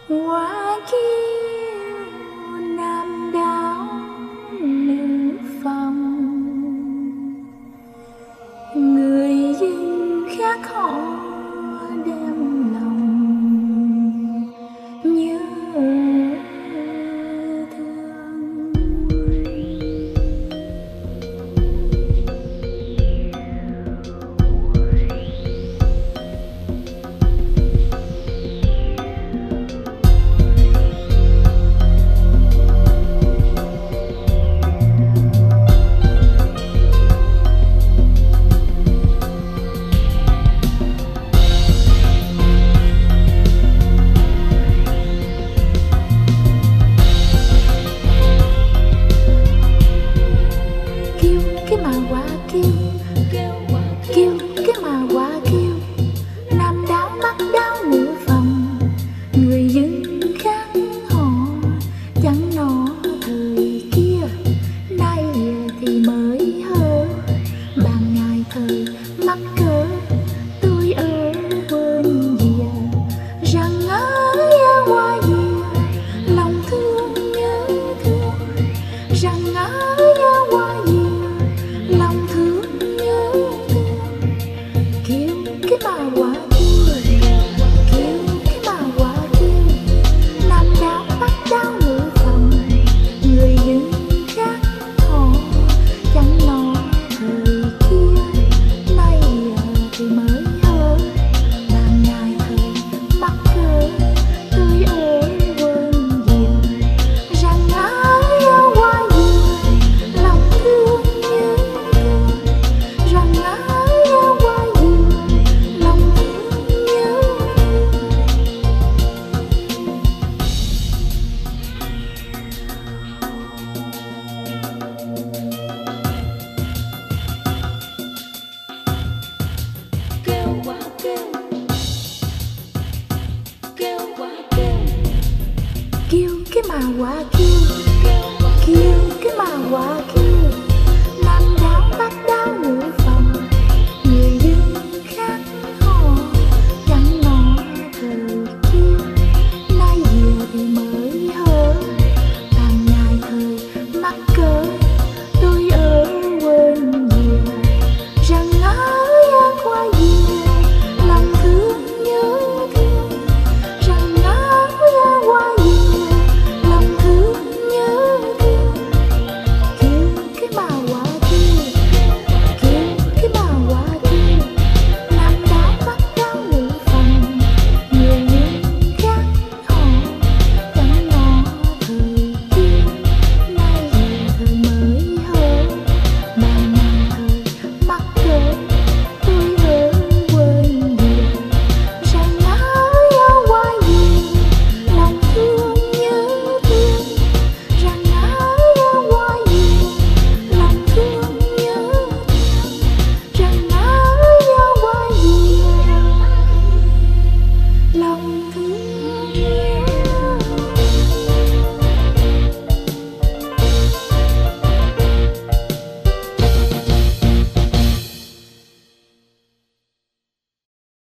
Hoa kiêu nam đáo nữ phòng, người dân khác họ đem lòng nhớ thương. Kêu cái mà hoa kêu nam đáo bắc đáo nữ phòng, người dân khác họ chẳng nó thời kia, nay thì mới hơ bàn ngày thời mắc cỡ. Tôi ở bên dìa rằng ơi hoa dìa lòng thương nhớ thương, rằng ơi hoa dìa lòng thương nhớ thương. Kêu cái bà hoa kêu, kêu cái bà hoa kêu nam đáo bắc đáo nữ phòng, người dân khác họ chẳng lo thời kia, nay thì mới hơ bàn ngày thời mắc cỡ. Tôi ở bên dìa rằng ái hoa dìa lòng thương nhớ thương, rằng ái hoa dìa lòng thương nhớ kêu hoa kêu, kêu hoa kêu, kêu cái mà hoa kêu.